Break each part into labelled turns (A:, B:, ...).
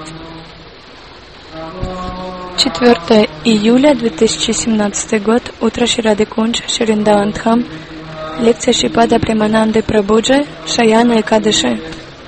A: 4 июля 2017 год. Утро Шри Радикунж, Вриндаван Дхам. Лекция Шрипада Премананды Прабhuджи, Шаяна Экадаши.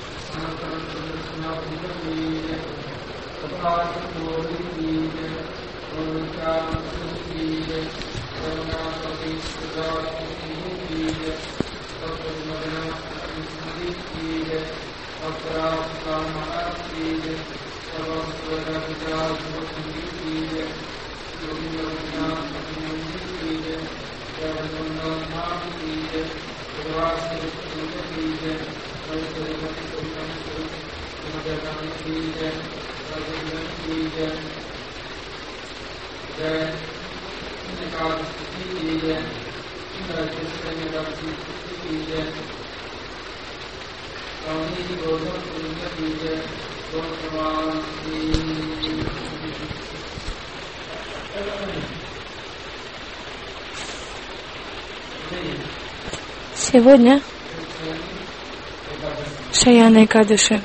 A: Сегодня Шаяна Экадаши.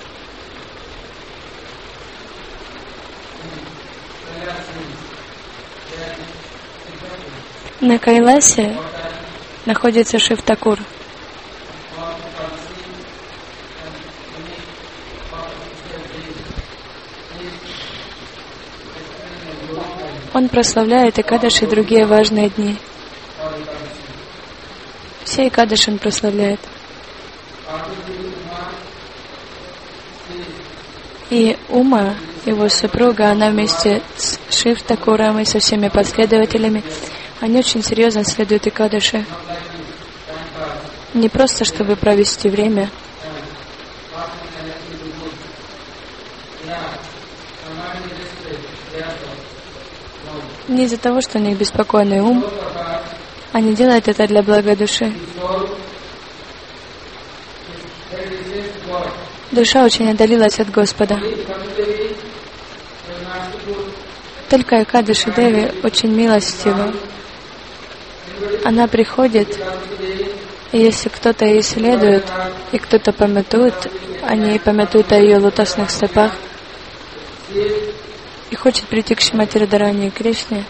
A: На Кайласе находится Шив Такур. Он прославляет Экадаши и другие важные дни. Все Экадаши он прославляет. И Ума, его супруга, она вместе с Шив Такуром и со всеми последователями, они очень серьезно следуют Экадаши. Не просто, чтобы провести время. Не из-за того, что у них беспокойный ум. Они делают это для блага души. Душа очень отдалилась от Господа. Только Экадаши Деви очень милостива. Она приходит, и если кто-то ей следует, и кто-то памятует, они памятуют о ее лотосных стопах, и хочет прийти к Шримати Радхарани и Кришне,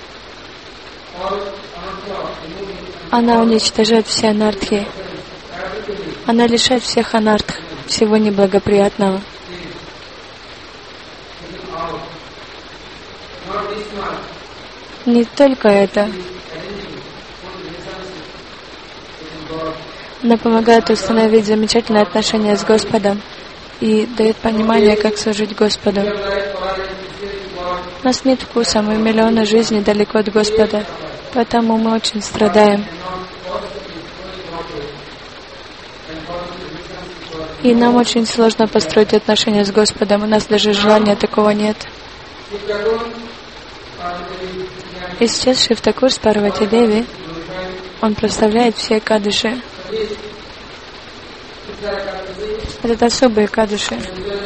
A: она уничтожает все анартхи. Она лишает всех анартх, всего неблагоприятного. Не только это. Она помогает установить замечательные отношения с Господом и дает понимание, как служить Господу. У нас нет вкуса, мы миллионы жизней далеко от Господа, поэтому мы очень страдаем. И нам очень сложно построить отношения с Господом, у нас даже желания такого нет. И сейчас Шив Такур с Парвати Деви, он прославляет все Экадаши. Это особые Экадаши.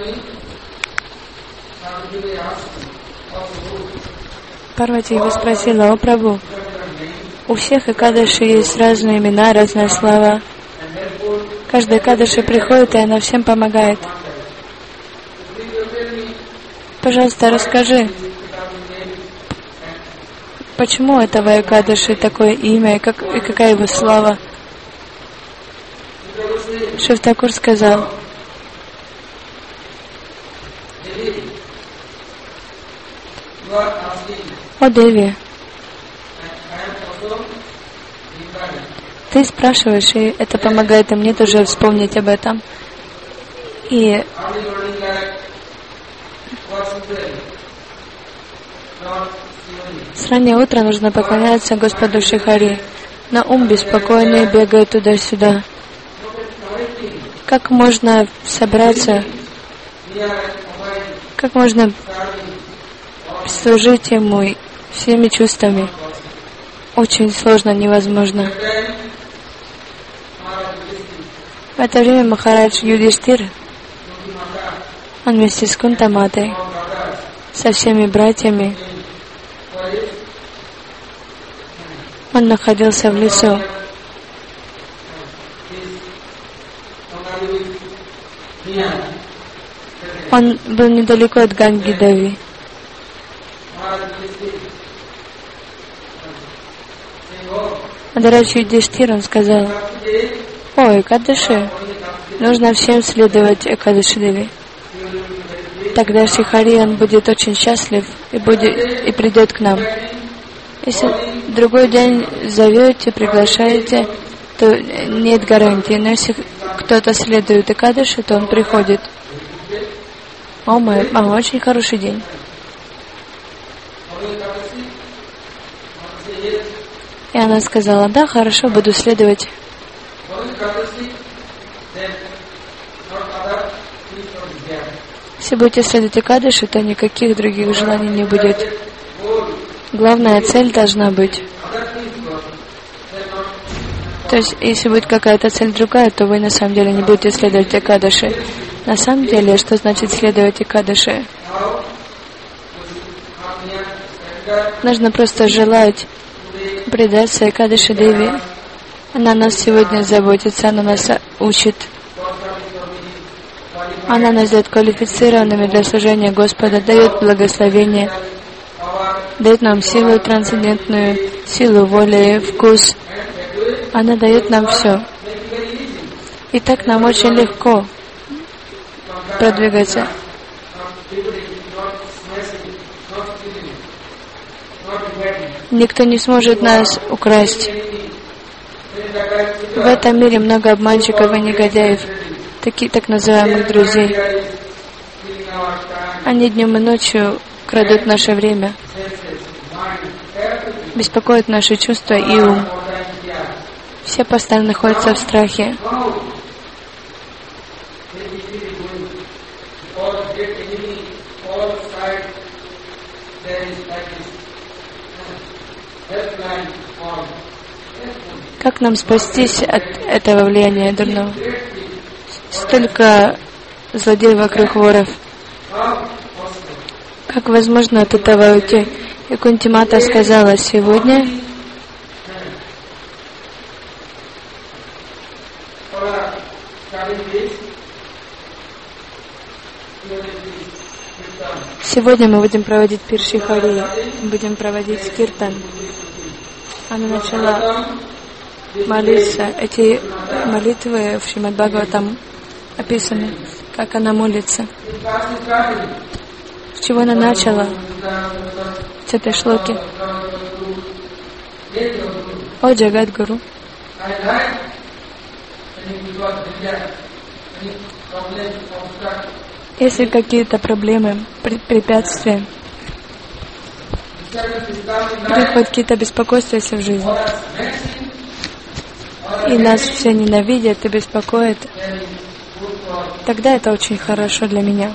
A: Парвати его спросила: «О Прабху, у всех Экадаши есть разные имена, разная слава. Каждая Экадаши приходит, и она всем помогает. Пожалуйста, расскажи, почему этого Экадаши такое имя, и какая его слава?» Шив Такур сказал: «О Деви, ты спрашиваешь, и это помогает и мне тоже вспомнить об этом. И с раннего утра нужно поклоняться Господу Шихари. На ум беспокойный бегает туда-сюда. Как можно собраться? Как можно служить Ему всеми чувствами? Очень сложно, невозможно». В это время Махарадж Юдхиштир, он вместе с Кунтаматой, со всеми братьями, он находился в лесу. Он был недалеко от Ганги Деви. Махарадж Юдхиштхир, он сказал: «О, Экадаши, нужно всем следовать Экадаши Деви. Тогда Шрихари, он будет очень счастлив и придет к нам. Если другой день зовете, приглашаете, то нет гарантии. Но если кто-то следует Экадаши, то он приходит». О, мама, очень хороший день. И она сказала: да, хорошо, буду следовать. Если будете следовать Экадаши, то никаких других желаний не будет. Главная цель должна быть. То есть, если будет какая-то цель другая, то вы на самом деле не будете следовать Экадаши. На самом деле, что значит следовать Экадаши? Нужно просто желать предаться Экадаши Деви. Она нас сегодня заботится, она нас учит. Она нас делает квалифицированными для служения Господа, дает благословение, дает нам силу трансцендентную, силу воли, вкус. Она дает нам все. И так нам очень легко продвигаться. Никто не сможет нас украсть. В этом мире много обманщиков и негодяев, так называемых друзей. Они днем и ночью крадут наше время, беспокоят наши чувства и ум. Все постоянно находятся в страхе. Как нам спастись от этого влияния дурного? Столько злодеев вокруг, воров. Как возможно от этого уйти? И Кунти Мата сказала: сегодня мы будем проводить пир Шрихари, будем проводить киртан. Она начала молиться. Эти молитвы в Шримад Бхагаватам описаны, как она молится. С чего она начала? С этой шлоки. О, Джагадгуру. Если какие-то проблемы, препятствия, приходят какие-то беспокойства, если в жизни, и нас все ненавидят и беспокоят, тогда это очень хорошо для меня.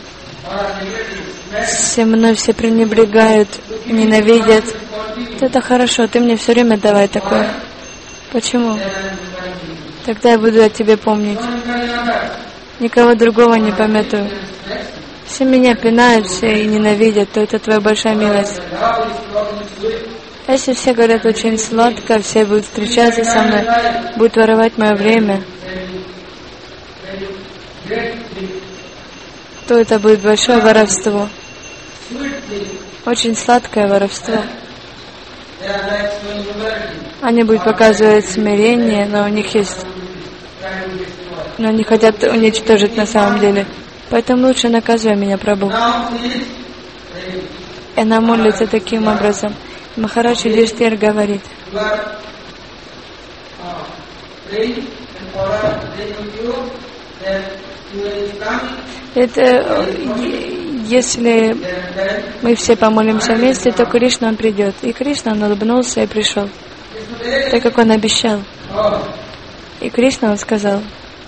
A: Все мной все пренебрегают, ненавидят. Это хорошо, ты мне все время давай такое. Почему? Тогда я буду о тебе помнить. Никого другого не памятую. Все меня пинают, все и ненавидят, то это твоя большая милость. А если все говорят очень сладко, все будут встречаться со мной, будут воровать мое время, то это будет большое воровство. Очень сладкое воровство. Они будут показывать смирение, но у них есть... Но они хотят уничтожить на самом деле. Поэтому лучше наказывай меня, Прабху. И она молится таким образом. Махарадж Юдхиштхир говорит: это если мы все помолимся вместе, то Кришна, он придет. И Кришна, он улыбнулся и пришел, так как он обещал. И Кришна, он сказал: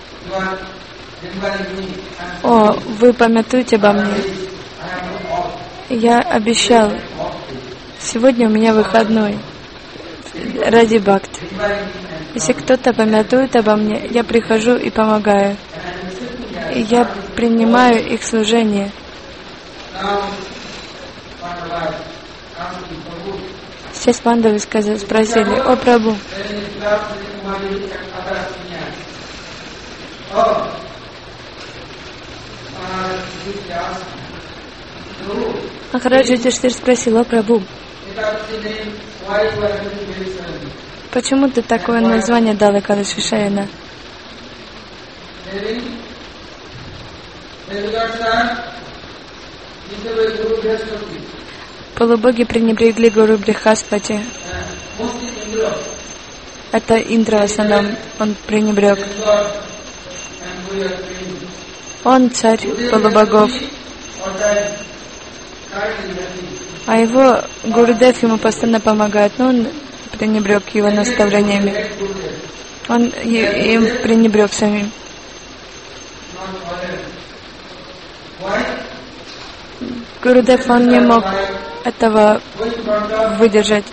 A: о, вы памятуете обо мне. Я обещал. Сегодня у меня выходной ради бхакти. Если кто-то памятует обо мне, я прихожу и помогаю. И я принимаю их служение. Все пандавы спросили: о, Прабху, Махарадж Юдхиштхир спросил: о Прабху, почему ты такое название дал Экадаши Шаяна? Полубоги пренебрегли Гуру Брихаспати. Это Индра в основном он пренебрег. Он царь полубогов. А его Гурудев ему постоянно помогает, но он пренебрег его наставлениями. Он им пренебрег самим. Гурудев, он не мог этого выдержать.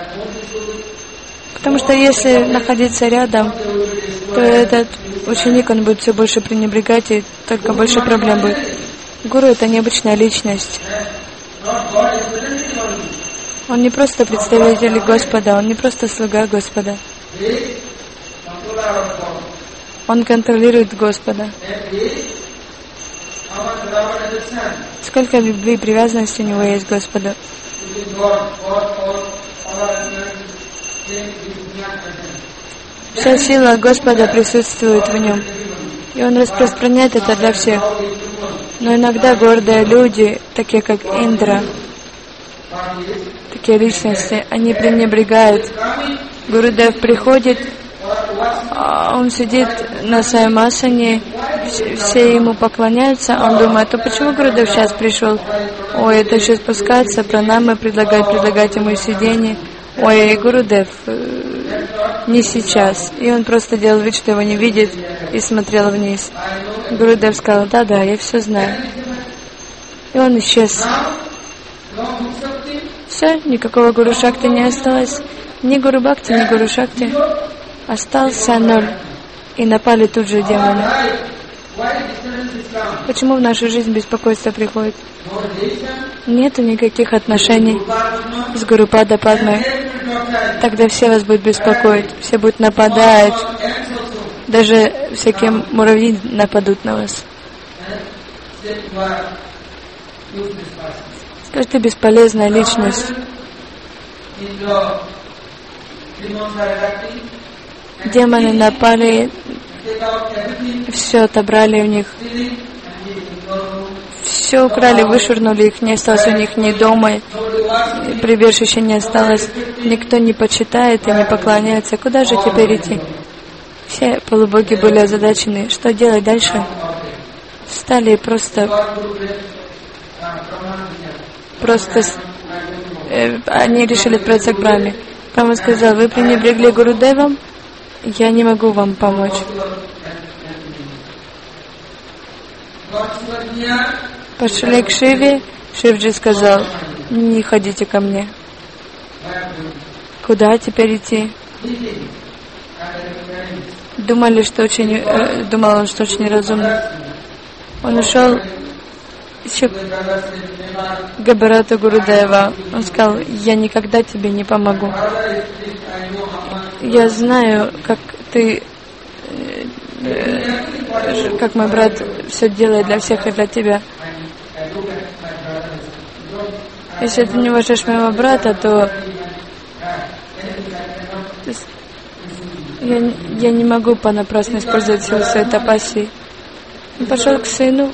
A: Потому что если находиться рядом, то этот ученик, он будет все больше пренебрегать, и только больше проблем будет. Гуру — это необычная личность. Он не просто представитель Господа, он не просто слуга Господа. Он контролирует Господа. Сколько любви и привязанности у него есть к Господу. Вся сила Господа присутствует в нем, и Он распространяет это для всех. Но иногда гордые люди, такие как Индра, такие личности, они пренебрегают. Гурудев приходит, он сидит на своем асане, все ему поклоняются, он думает: а почему Гурудев сейчас пришел? Ой, это еще спускаться, пранамы предлагать ему сидение. Ой, Гурудев, не сейчас. И он просто делал вид, что его не видит, и смотрел вниз. Гурудев сказал: да, я все знаю. И он исчез. Все, никакого Гуру Шакти не осталось. Ни Гуру Бхакти, ни Гуру Шакти. Остался ноль. И напали тут же демоны. Почему в нашу жизнь беспокойство приходит? Нету никаких отношений с Гурупада Падмой. Тогда все вас будут беспокоить, все будут нападать. Даже всякие муравьи нападут на вас. Скажи, ты бесполезная личность. Демоны напали, все отобрали у них. Все украли, вышвырнули их, не осталось у них ни дома, прибежища не осталось. Никто не почитает и не поклоняется. Куда же теперь идти? Все полубоги были озадачены. Что делать дальше? Встали и просто они решили отправиться к Брахме. Брахма сказал: вы пренебрегли Гурудевом, я не могу вам помочь. Пошли к Шиве. Шивджи сказал: не ходите ко мне. Куда теперь идти? Думал он, что очень разумный. Он ушел еще к Габарату Гурудева. Он сказал: я никогда тебе не помогу. Я знаю, как ты, как мой брат все делает для всех и для тебя. Если ты не уважаешь моего брата, то я не могу понапрасну использовать силу своей тапассии. Он пошел к сыну,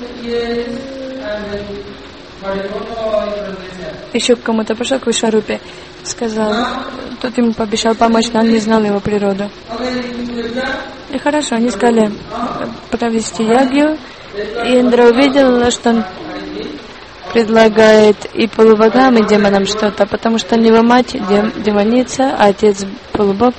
A: еще к кому-то пошел, к Вишварупе, сказал, тот ему пообещал помочь, но он не знал его природу. И хорошо, они сказали провести ягью, и Индра увидел, что он предлагает и полубогам, и демонам что-то, потому что у него мать демоница, а отец полубог.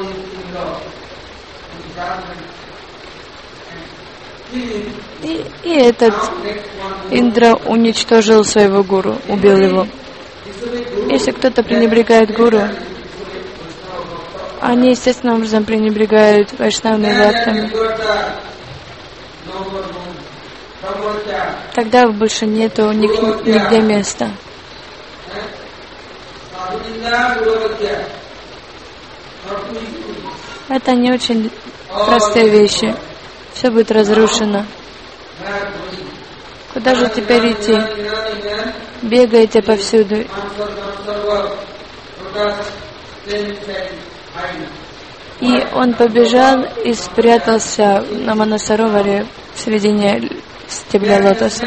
A: И этот Индра уничтожил своего гуру, убил его. Если кто-то пренебрегает гуру, они естественным образом пренебрегают вайшнавами и бхактами. Тогда больше нету у них нигде места. Это не очень простые вещи. Все будет разрушено. Куда же теперь идти? Бегаете повсюду. И он побежал и спрятался на Манасароваре в середине стебля лотоса.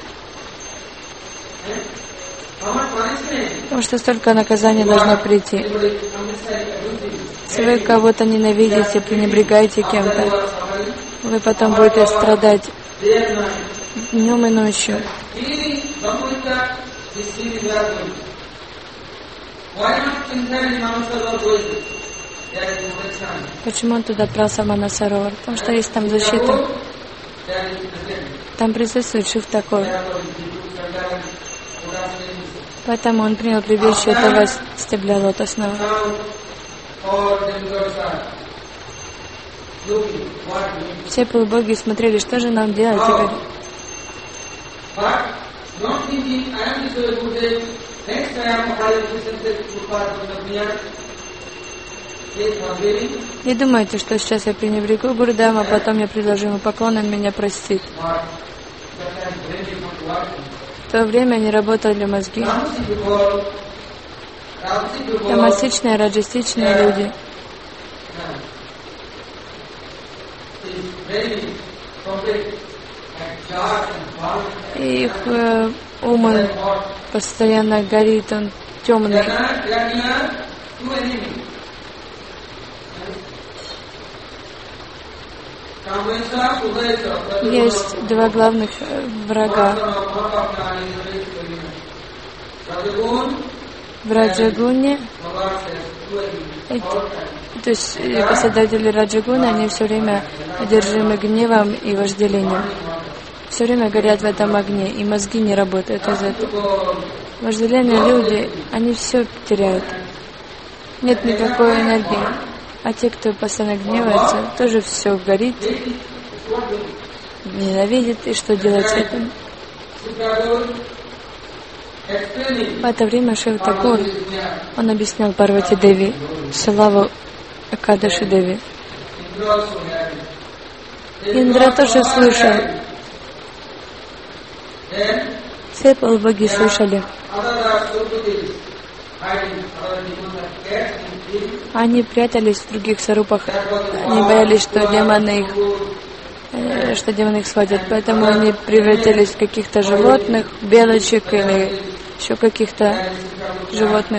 A: Потому что столько наказания должно прийти. Если вы кого-то ненавидите, пренебрегаете кем-то, вы потом будете страдать днем и ночью. Почему он туда отправился в Манасаровар? Потому что есть там защита. Там присутствует Шив Такор. Поэтому он принял прибежище этого стебля лотосного. Все полубоги смотрели, что же нам делать теперь. Не думайте, что сейчас я пренебрегу Гурудама, потом я предложу ему поклон, он меня простит. В то время не работали мозги. Тамасичные, раджастичные люди. И их ум постоянно горит, он темный. Есть два главных врага. В Раджагуне, то есть последователи Раджагуна, они все время одержимы гневом и вожделением. Все время горят в этом огне, и мозги не работают из этого. Вожделенные люди, они все теряют. Нет никакой энергии. А те, кто постоянно гневается, тоже все горит, ненавидит, и что делать с этим? В это время Шива Такур, он объяснял Парвати Деви славу Экадаши Деви. Индра тоже слушал. Все полубоги слушали. Они прятались в других сарупах. Они боялись, что демоны их схватят. Поэтому они превратились в каких-то животных, белочек или еще каких-то животных.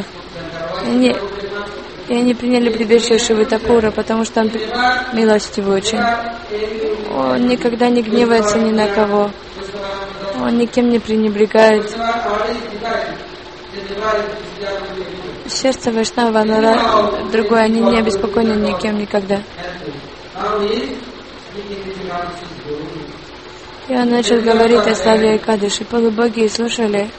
A: И они приняли прибежище Шивы Такура, потому что он милостивый очень. Он никогда не гневается ни на кого. Он никем не пренебрегает. Сердце Вайшнава, оно другое, они не обеспокоены никем никогда. И он начал говорить о славе Экадаши. Полубоги слушали.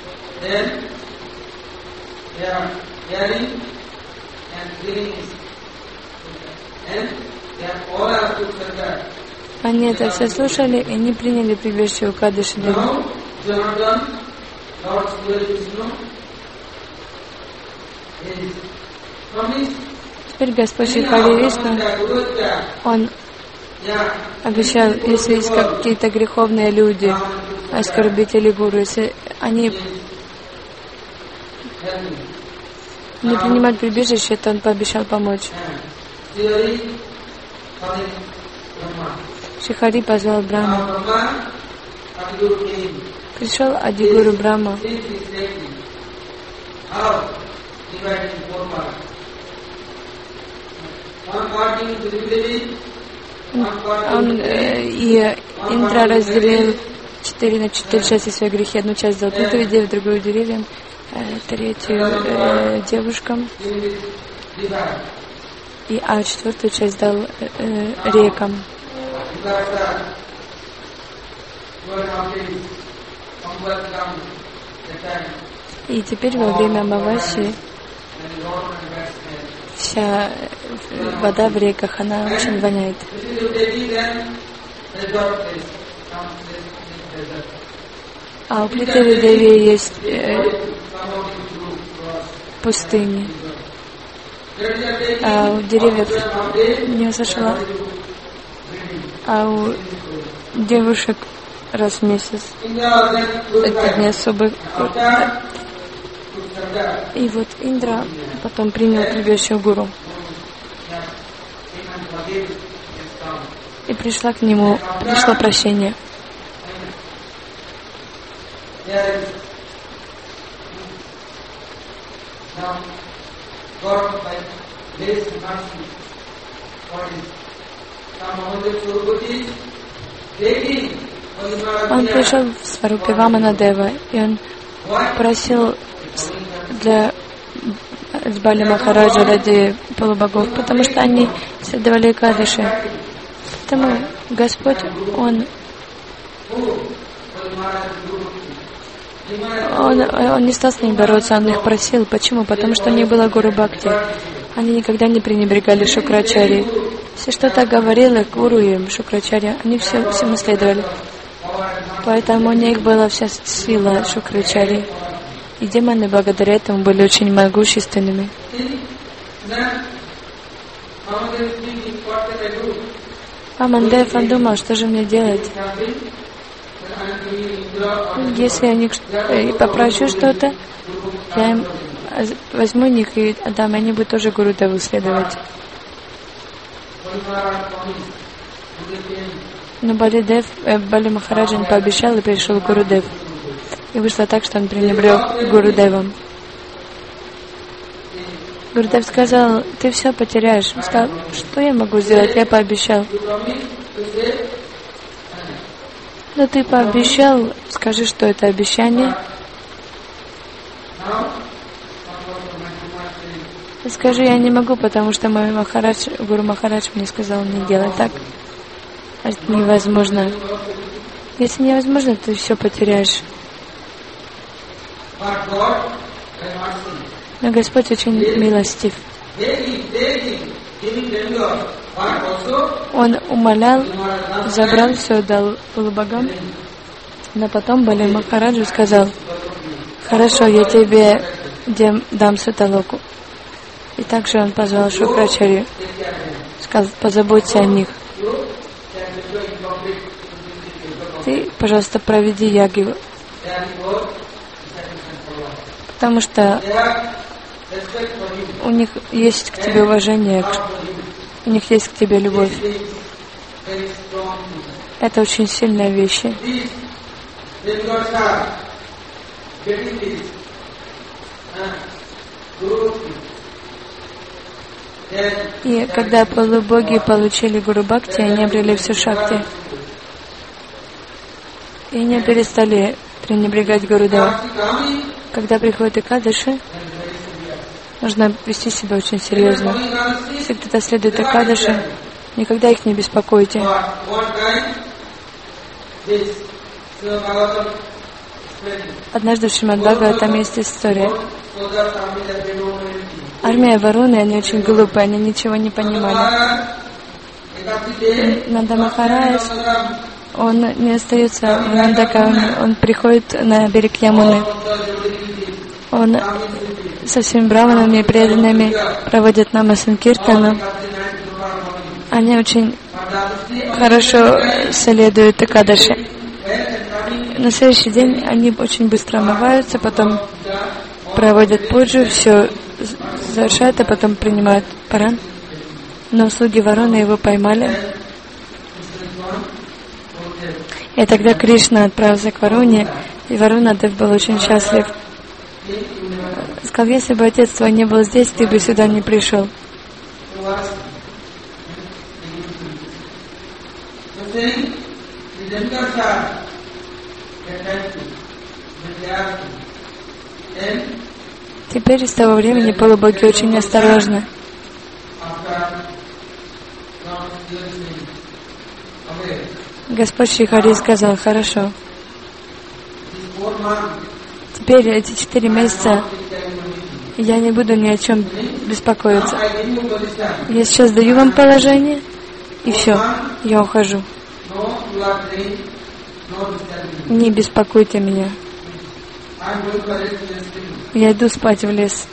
A: Они это все слушали, и они приняли прибежище у Экадаши Деви. Теперь Господь Шри Хари Вишну, Он обещал, если есть какие-то греховные люди, оскорбители гуру, если они не принимают прибежище, то Он пообещал помочь. Шри позвал Брахму. Пришел Адигуру Брахма. И Индра разделил 4 на 4 части свои грехи. Одну часть дал Притхви Деве, другую деревьям, третью девушкам, а четвертую часть дал рекам. И теперь во время Амаваси вся вода в реках, она очень воняет. А у Притхви Деви есть пустыни. А у деревьев не слышала. А у девушек раз в месяц. Это не особо. И вот Индра потом принял к любящему гуру. И пришло прощение. Он пришел в Сварупе Ваманадева, и он просил для Бали Махараджа ради полубогов, потому что они следовали Экадаши. Поэтому Господь, Он не стал с ними бороться, Он их просил. Почему? Потому что у них было Гуру Бхакти. Они никогда не пренебрегали Шукрачари. Все что-то говорили Гуру и Шукрачари, они всему следовали. Поэтому у них была вся сила Шукрачари. И демоны благодаря этому были очень могущественными. Вамандев, он думал, что же мне делать? Если я попрошу что-то, я им возьму них и отдам, они будут тоже Гурудеву следовать. Но Бали Махараджан пообещал и пришел Гурудев. И вышло так, что он пренебрег Гурудевом. Гурудев сказал: ты все потеряешь. Он сказал: что я могу сделать? Я пообещал. Но ты пообещал, скажи, что это обещание. Скажи: я не могу, потому что мой Гуру Махарадж мне сказал не делать так. Это невозможно. Если невозможно, ты все потеряешь. Но Господь очень милостив. Он умолял, забрал все, дал полубогам. Но потом Бали Махараджу сказал: хорошо, я тебе дам Суталоку. И также он позвал Шукрачарью, сказал: позаботься о них. Ты, пожалуйста, проведи ягу. Потому что у них есть к тебе уважение, у них есть к тебе любовь. Это очень сильные вещи. И когда полубоги получили Гуру Бхакти, они обрели всю Шакти. И не перестали пренебрегать Гурудева. Когда приходит Экадаши, нужно вести себя очень серьезно. Если кто-то следует Экадаши, никогда их не беспокойте. Однажды в Шримад Бхагаватам есть история. Армия Варуны, они очень глупые, они ничего не понимали. Нанда Махарадж, он не остается в Нандакаване, он приходит на берег Ямуны. Он со всеми браманами и преданными проводит Нама Санкиртану. Они очень хорошо следуют Экадаши. На следующий день они очень быстро омываются, потом проводят пуджу, все завершают, а потом принимают паран. Но слуги Варуны его поймали. И тогда Кришна отправился к Варуне, и Варунадев был очень счастлив. Сказал: если бы отец твой не был здесь, ты бы сюда не пришел. Теперь с того времени полубоги очень осторожны. Господь Шри Хари сказал: хорошо. Теперь эти 4 месяца я не буду ни о чем беспокоиться. Я сейчас даю вам положение, и все, я ухожу. Не беспокойте меня. Я иду спать в лес.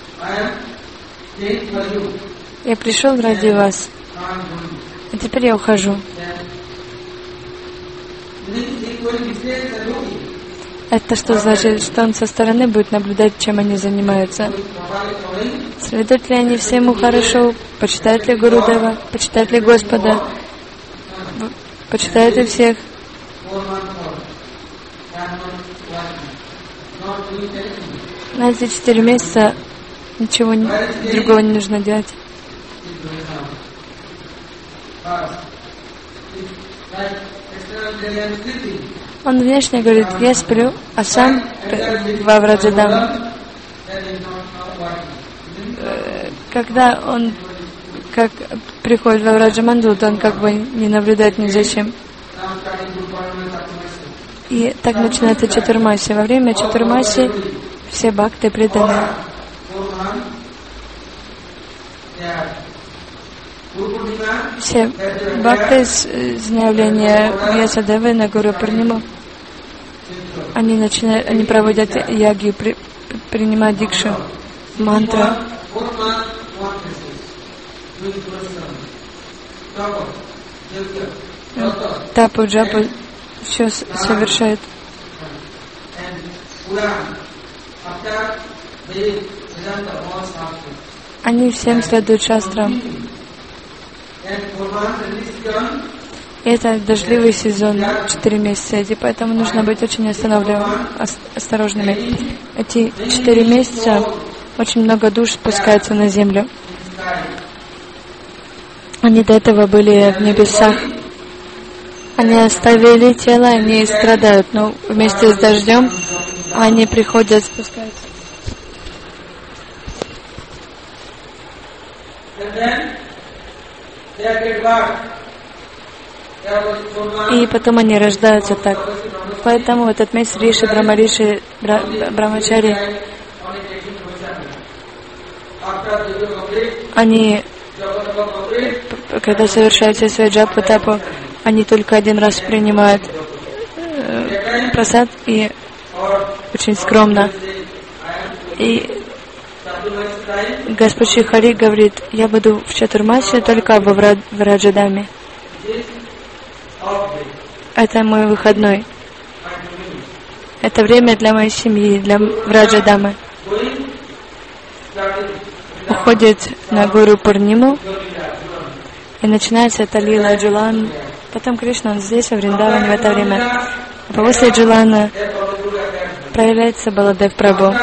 A: Я пришел ради вас. А теперь я ухожу. Это что значит? Что он со стороны будет наблюдать, чем они занимаются. Следуют ли они всему хорошо? Почитают ли Гурудева? Почитают ли Господа? Почитают ли всех? На эти 4 месяца ничего другого не нужно делать. Он внешне говорит, я сплю, а сам во Враджадам. Когда он как приходит во Враджаманду, то он как бы не наблюдает ни за чем. И так начинается Чатурмаси. Во время Чатурмаси все бхакты преданы. Все бхакты с дня явления Вьясадевы на Гуру Пурниму, они проводят яги, принимают дикшу, мантру, тапу, джапу, все совершают. Они всем следуют шастрам. Это дождливый сезон, 4 месяца, и поэтому нужно быть очень осторожными. Эти 4 месяца очень много душ спускается на землю. Они до этого были в небесах. Они оставили тело, они страдают, но вместе с дождем они приходят, спускаются. И потом они рождаются так. Поэтому в этот месяц Риши, Брахмариши, Брахмачари, они, когда совершают все свои джапу, тапу, они только один раз принимают прасад и очень скромно. И Господь Шри Хари говорит, я буду в Чатурмасе только во Враджадаме. Это мой выходной. Это время для моей семьи, для Враджадамы. Уходит на Гуру Пурниму, и начинается это лила Джулан. Потом Кришна, он здесь, в Вриндаване в это время. А после Джулана проявляется Баладев Прабху.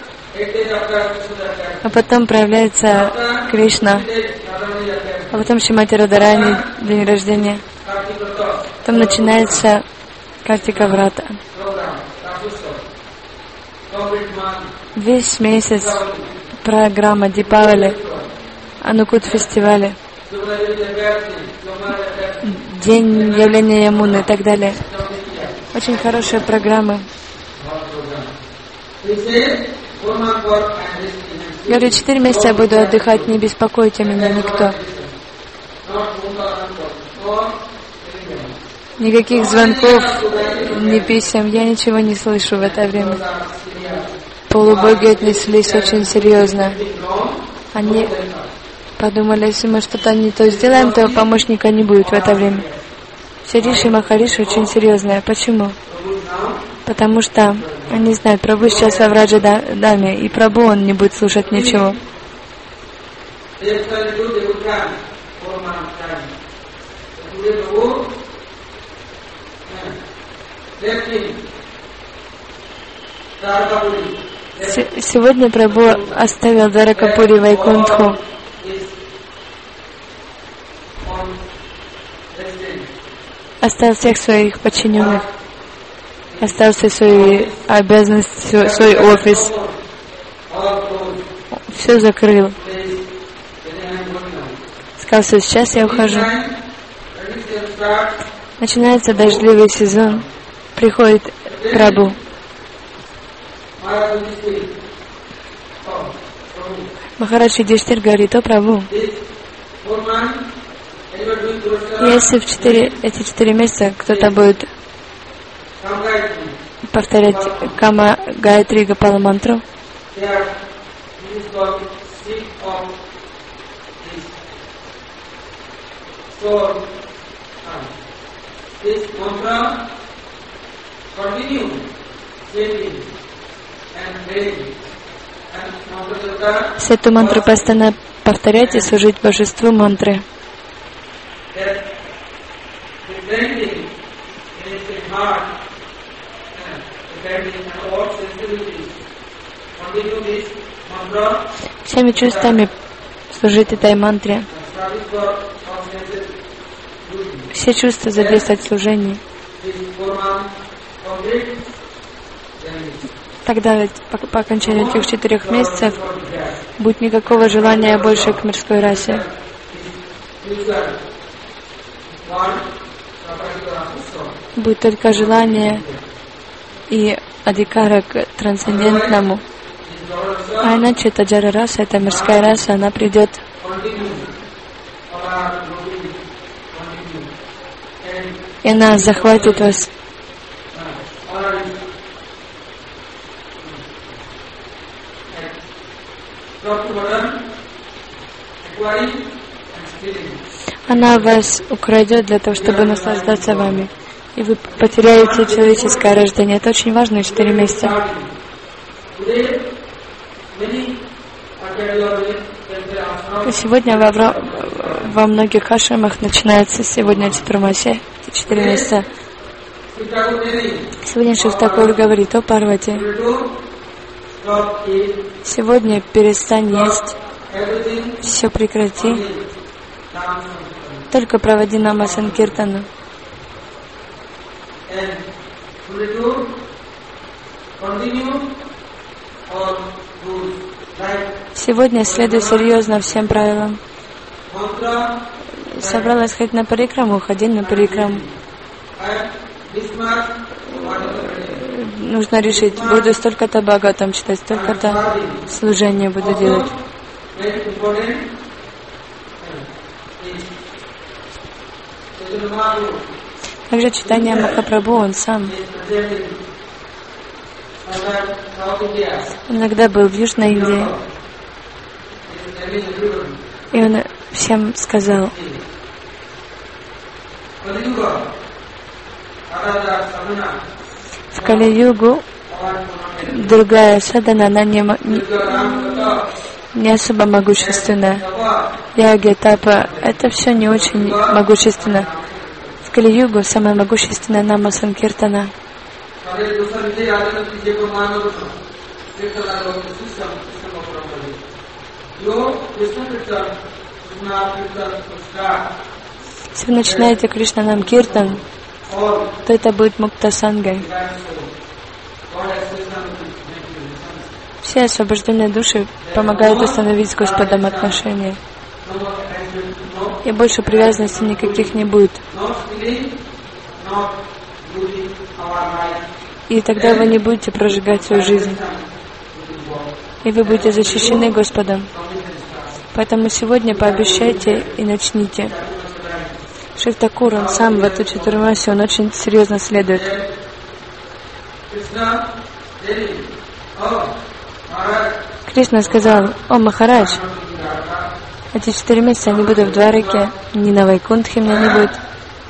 A: А потом проявляется Кришна. А потом Шримати Радарани, день рождения. Потом начинается Картика Врата. Весь месяц программа Дипавали, Анукут фестиваля, День явления Ямуны и так далее. Очень хорошие программы. Говорю, 4 месяца я буду отдыхать, не беспокойте меня никто. Никаких звонков, ни писем, я ничего не слышу в это время. Полубоги отнеслись очень серьезно. Они подумали, если мы что-то не то сделаем, то помощника не будет в это время. Все Риши и Махариши очень серьезные. Почему? Потому что они знают, Прабху сейчас во Враджадаме, и Прабху он не будет слушать ничего. Сегодня Прабху оставил Дваракапури Вайкунтху. Оставил всех своих подчиненных. Оставил свои обязанности, свой офис. Все закрыл. Сказал, что сейчас я ухожу. Начинается дождливый сезон. Приходит Прабху. Махарадж Юдхиштхир говорит, о Прабху, если эти 4 месяца кто-то будет повторять Кама Гаятри Гапала мантру, Все эту мантру постоянно повторять и служить божеству мантры. Всеми чувствами служить этой мантре. Все чувства задействовать в служении. Тогда ведь по окончании этих 4 месяцев будет никакого желания больше к мирской расе. Будет только желание и адикара к трансцендентному. А иначе эта джара раса, эта мирская раса, она придет и она захватит вас. Она вас украдет для того, чтобы наслаждаться вами. И вы потеряете человеческое рождение. Это очень важные 4 месяца. И сегодня во многих ашрамах начинается сегодня Чатурмаси, 4 месяца. Сегодня Шив Такур говорит: о Парвати, сегодня перестань есть, все прекрати, только проводи нама санкиртану. Сегодня следуй серьезно всем правилам. Собралась ходить на парикраму, ходи на парикраму. Нужно решить, буду столько-то бхагаватам читать, столько-то служения буду делать. Также читание Махапрабху, он сам иногда был в Южной Индии, и он всем сказал: в Кали-югу другая садхана, она не особо могущественная. Яги, тапа, это все не очень могущественно. В Кали-югу самая могущественная нама санкиртана. Если вы начинаете Кришна нам киртан, то это будет мукта сангой. Все освобожденные души помогают установить с Господом отношения. И больше привязанности никаких не будет. И тогда вы не будете прожигать свою жизнь. И вы будете защищены Господом. Поэтому сегодня пообещайте и начните. Шив Такур, он сам в эту Чатурмаси, он очень серьезно следует. Кришна сказал: о Махарадж, эти 4 месяца я не буду в Двараке, ни на Вайкунтхе меня не будет.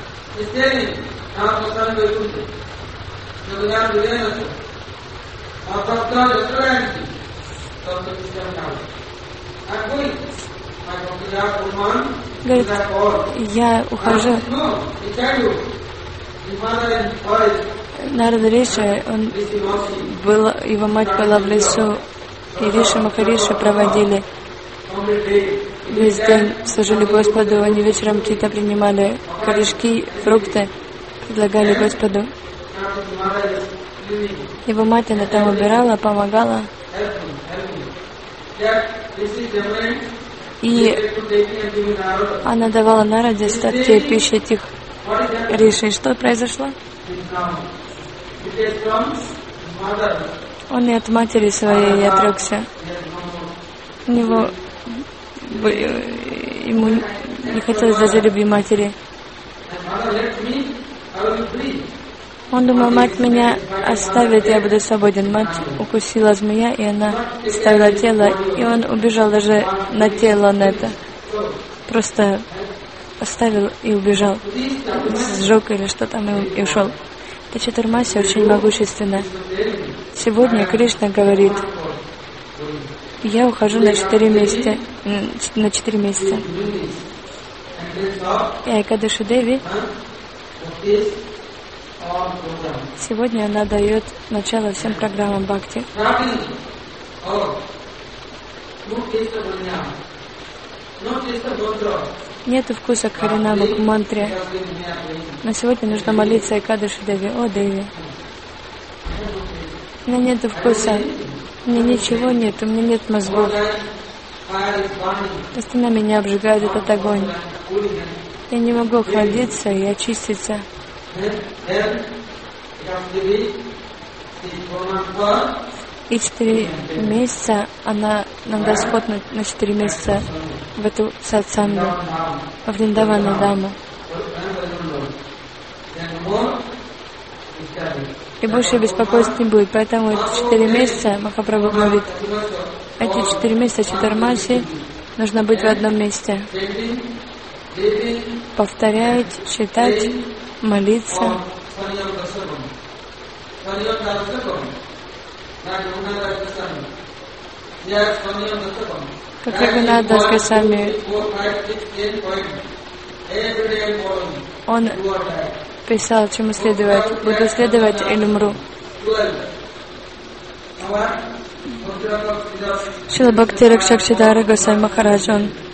A: Говорит, я ухожу. Нарада Риши, его мать была в лесу, и Риши Махариши проводили весь день, служили Господу, они вечером какие-то принимали корешки, фрукты, предлагали Господу. Его мать, она там убирала, помогала. И она давала Нараде остатки пищи этих риши. Что произошло? Он и от матери своей отрекся. Ему не хотелось даже любви матери. Он думал, мать меня оставит, я буду свободен. Мать укусила змея, и она оставила тело, и он убежал даже на тело на это. Просто оставил и убежал. Сжег или что там, и ушел. эта чатурмася очень могущественна. Сегодня Кришна говорит: я ухожу на 4 месяца. И Айкадаши Деви сегодня она дает начало всем программам бхакти. Нету вкуса к харинаму, к мантре. Но сегодня нужно молиться Айкадаши Деви: о Деви, у меня нету вкуса, у меня ничего нет, у меня нет мозгов. Постоянно меня обжигает этот огонь. Я не могу охладиться и очиститься. И 4 месяца она нам даст ход на 4 месяца в эту сатсангу, в Вриндавану Даму. И больше беспокойств не будет. Поэтому эти 4 месяца, Махапрабху говорит, эти 4 месяца чатурмаси нужно быть в одном месте. Повторять, читать, молиться. Как Рагунат Дас Госвами, он писал, чему следовать: буду следовать или умру. Шрила Бхакти Ракшакшидара Госвами Махарадж,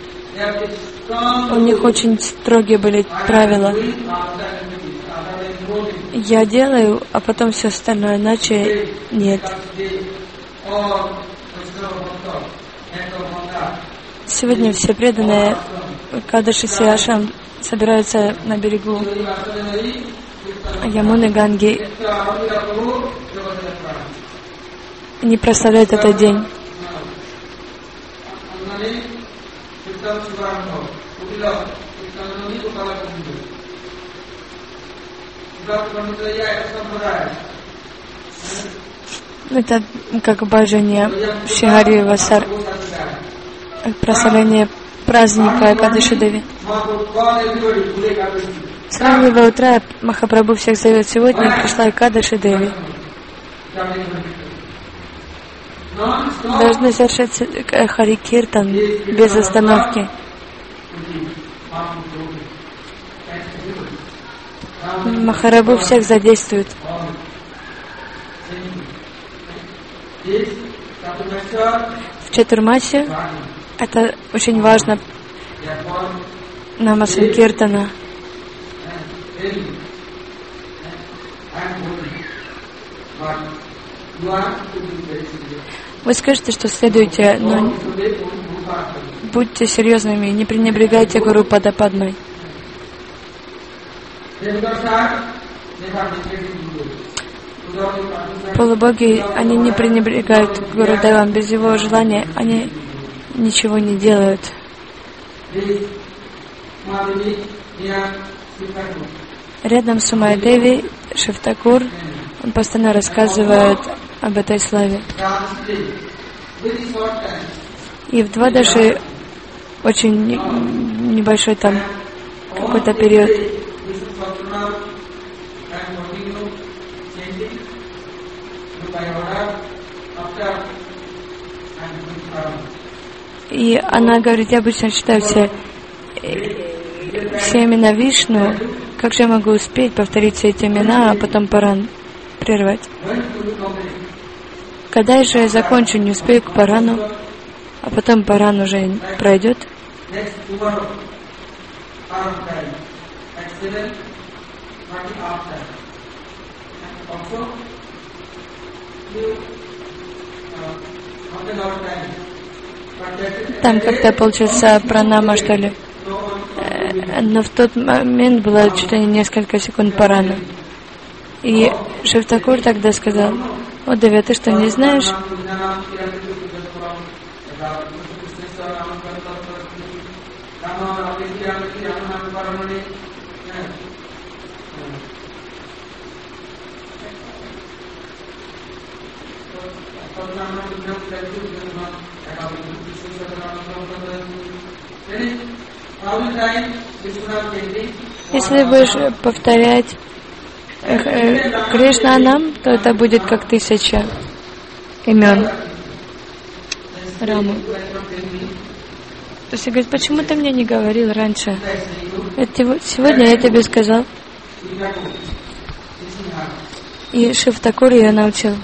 A: у них очень строгие были правила. Я делаю, а потом все остальное, иначе нет. Сегодня все преданные Кадаши Сиашам собираются на берегу Ямуны, Ганги. Они прославляют этот день. Это как божение Шигари Васар, прославление праздника Айкадаши Деви. С раннего утра Махапрабху всех зовет: сегодня пришла Айкадаши Деви. Должны совершать Хари Киртан без остановки. Махапрабху всех задействует. В Чатурмасе это очень важно, Нама Санкиртана. Вы скажете, что следуйте, но будьте серьезными, не пренебрегайте Гуру Падападмой. Полубоги, они не пренебрегают Гурудевам, без его желания они ничего не делают. Рядом с Умайдеви Шив Такур, он постоянно рассказывает об этой славе. И в Двадаши очень небольшой там какой-то период. И она говорит: я обычно читаю все имена Вишну, как же я могу успеть повторить все эти имена, а потом Паран прервать? Когда же я закончу, не успею к Парану, а потом Паран уже пройдет? Там как-то получился пранама, что ли. Но в тот момент было чуть ли не несколько секунд Парана. И Шив Такур тогда сказал: о, Деви, ты что, не знаешь? Если будешь повторять Кришна нам, то это будет как 1000 имен Рамы. То есть говорит, почему ты мне не говорил раньше? Сегодня я тебе сказал. И Шив Такур я научил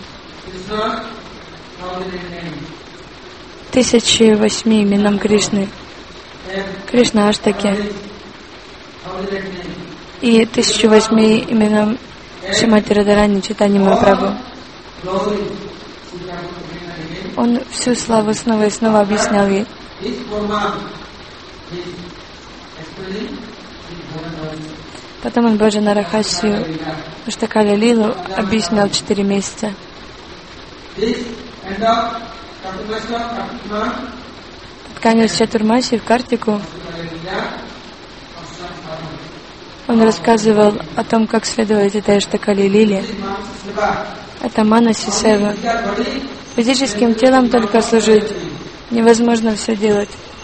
A: 1008 именам Кришны. Кришна Аштаки. И 1008 именам Шримати Радхарани Чайтанья Махапрабху. Он всю славу снова и снова объяснял ей. Потом он Баджана Рахасию Аштакали Лилу объяснял 4 месяца. Под конец Чатурмаси в Картику он рассказывал о том, как следовать этой Аштакали Лиле. Это Манаси Сева. Физическим телом только служить. Невозможно все делать.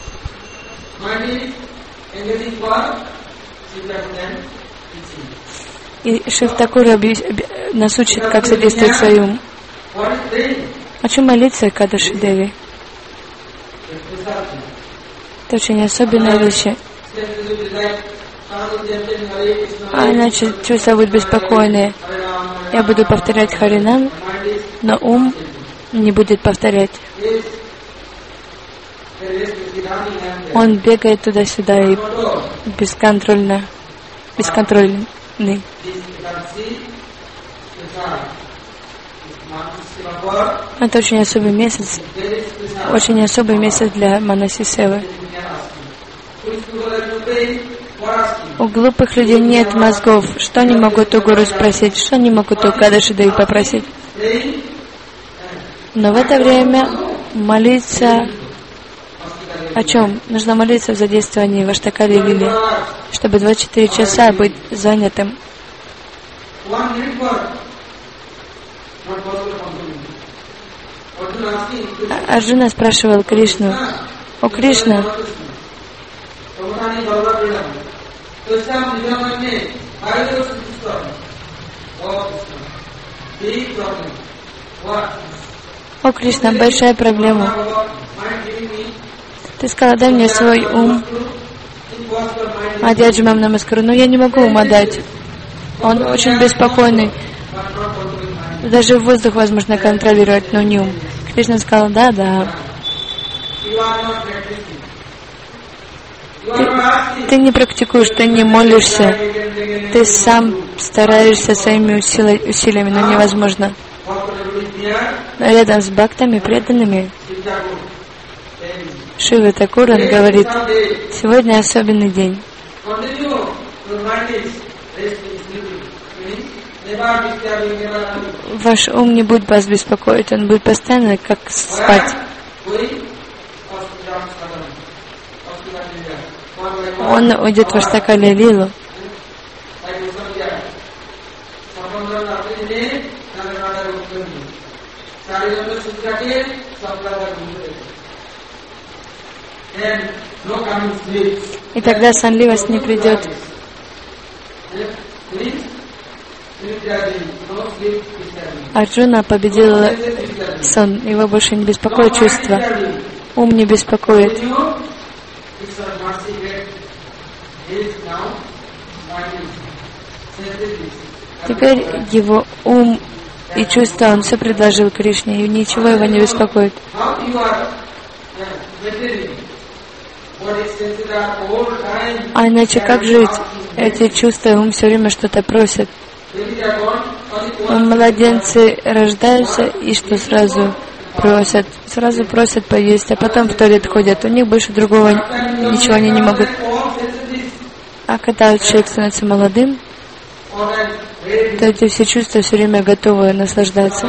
A: И Шив Такур нас учит, как задействовать свой ум. О чем молиться Экадаши Деви? Это очень особенные вещи. А иначе чувства будут беспокойные. Я буду повторять Харинам, но ум не будет повторять. Он бегает туда-сюда и бесконтрольный. Это очень особый месяц. Очень особый месяц для Манаси Севы. У глупых людей нет мозгов. Что они могут у гуру спросить? Что они могут у Экадаши Деви попросить? Но в это время молиться о чем? Нужно молиться в задействовании в Аштакали Лиле, чтобы 24 часа быть занятым. Арджуна спрашивал Кришну: «О Кришна, о Кришна, большая проблема. Ты сказал, дай мне свой ум. Адьяджимам Намаскару, но я не могу ума дать. Он очень беспокойный. Даже воздух возможно контролировать, но не ум». Кришна сказал: да. Ты не практикуешь, ты не молишься. Ты сам стараешься своими усилиями, но невозможно. Рядом с бхактами, преданными, Шива Такур говорит: сегодня особенный день. Ваш ум не будет вас беспокоить, он будет постоянно как спать. Он уйдет в Аштакали Лилу. И тогда сонливость не придет. Арджуна победил сон, его больше не беспокоит чувства. Ум не беспокоит. Теперь его ум и чувства он все предложил Кришне, и ничего его не беспокоит. А иначе как жить? Эти чувства, ум все время что-то просит. Младенцы рождаются и что сразу просят? Сразу просят поесть, а потом в туалет ходят. У них больше другого ничего они не могут. А когда человек становится молодым, то эти все чувства все время готовы наслаждаться.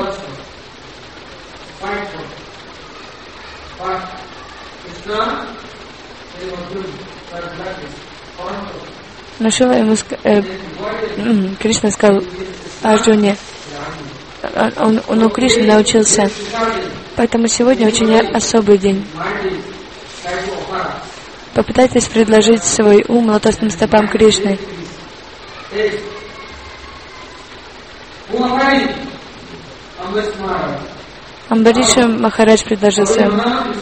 A: Но Шива ему Кришна сказал Арджуне, он у Кришны научился. Поэтому сегодня очень особый день. Попытайтесь предложить свой ум лотосным стопам Кришны. Амбариша Махарадж предложил своему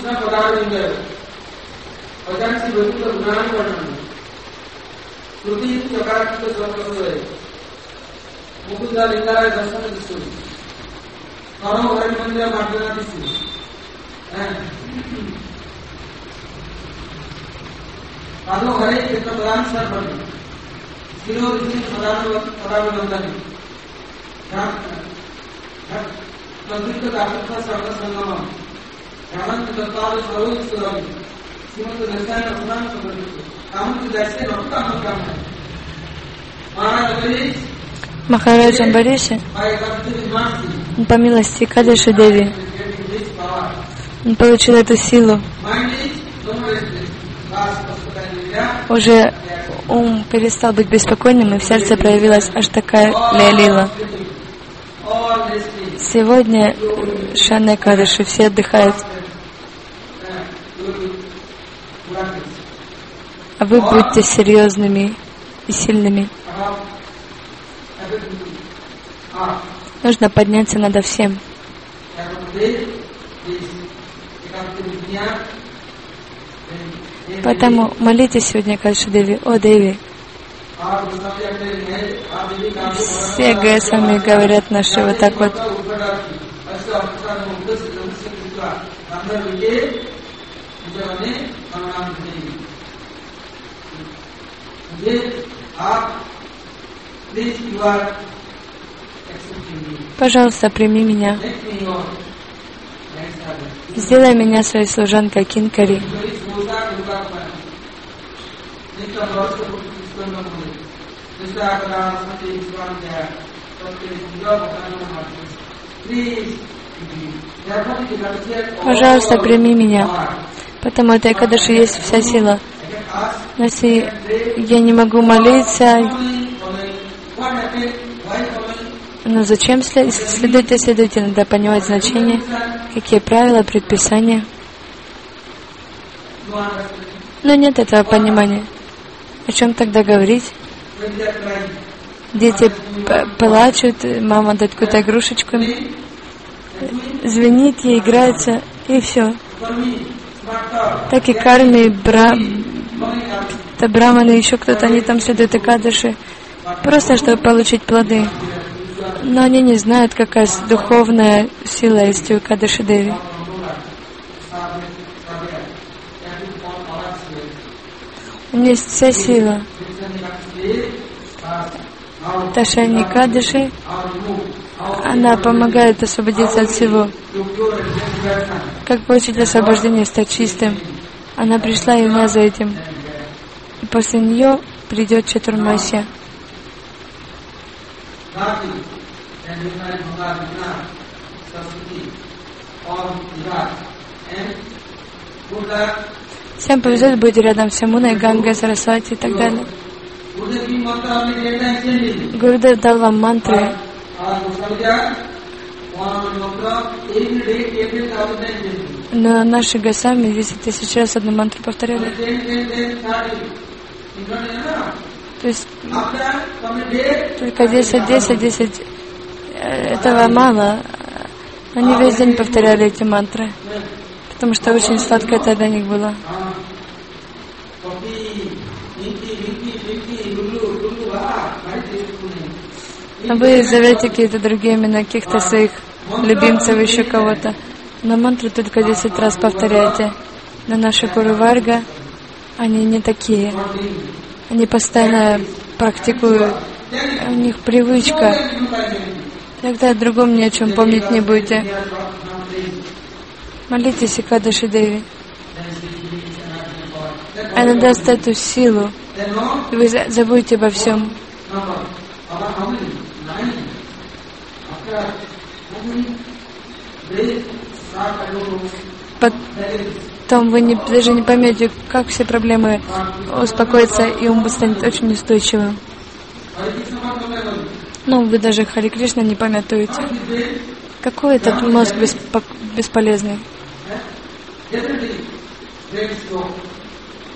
A: Махарадж Амбариша, по милости Кадыши Деви, он получил эту силу. Уже ум перестал быть беспокойным, и в сердце проявилась аж такая лилила. Сегодня Шана Кадыши, все отдыхают. А вы будьте серьезными и сильными. Нужно подняться надо всем. Поэтому молитесь сегодня Кадыши Деви: о Деви. Все Госвами говорят наши вот так вот. Пожалуйста, прими меня. Сделай меня своей служанкой Кинкари. Пожалуйста, прими меня. Потому это Экадаши есть вся сила. Но если я не могу молиться, но зачем следуйте, надо понимать значение, какие правила, предписания. Но нет этого понимания. О чем тогда говорить? Дети плачут, мама дает какую-то игрушечку, звенит ей, играется, и все. Так и карми, браманы, еще кто-то, они там следуют Экадаши, просто чтобы получить плоды. Но они не знают, какая духовная сила есть у Экадаши Деви. У меня есть вся сила. Ташани Экадаши, она помогает освободиться от всего. Как получить освобождение, стать чистым? Она пришла именно за этим. И после нее придет Чатурмасья. Всем повезет, будете рядом с Ямуной, Ганга, Сарасвати и так далее. Гурудев дал вам мантры. Но наши Госвами 10 тысяч раз одну мантру повторяли. То есть только 10. Этого мало. Они весь день повторяли эти мантры, потому что очень сладко это для них было. А вы зовете какие-то другие имена, каких-то своих любимцев, еще кого-то. Но мантру только 10 раз повторяйте. Но наши Гуру Варга, они не такие. Они постоянно практикуют. У них привычка. Тогда о другом ни о чем помнить не будете. Молитесь Экадаши Деви. Она даст эту силу. И вы забудете обо всем. Потом вы даже не поймете, как все проблемы успокоятся, и ум станет очень устойчивым. Ну, вы даже Хари Кришна не памятуете. Какой этот мозг бесполезный?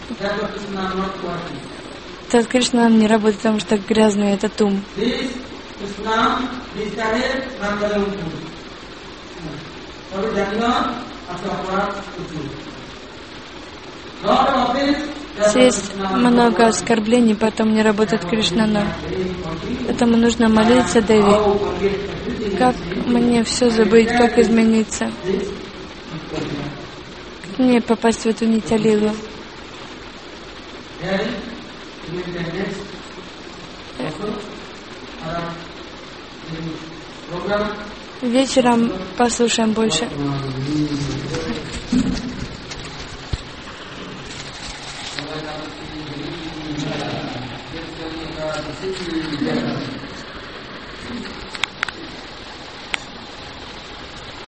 A: Этот Кришна не работает, потому что грязный этот ум. Есть много оскорблений, потом не работает Кришна, но поэтому нужно молиться Деви. Как мне все забыть, как измениться? Как мне попасть в эту Нитя-лилу? Вечером послушаем больше.
B: Yeah.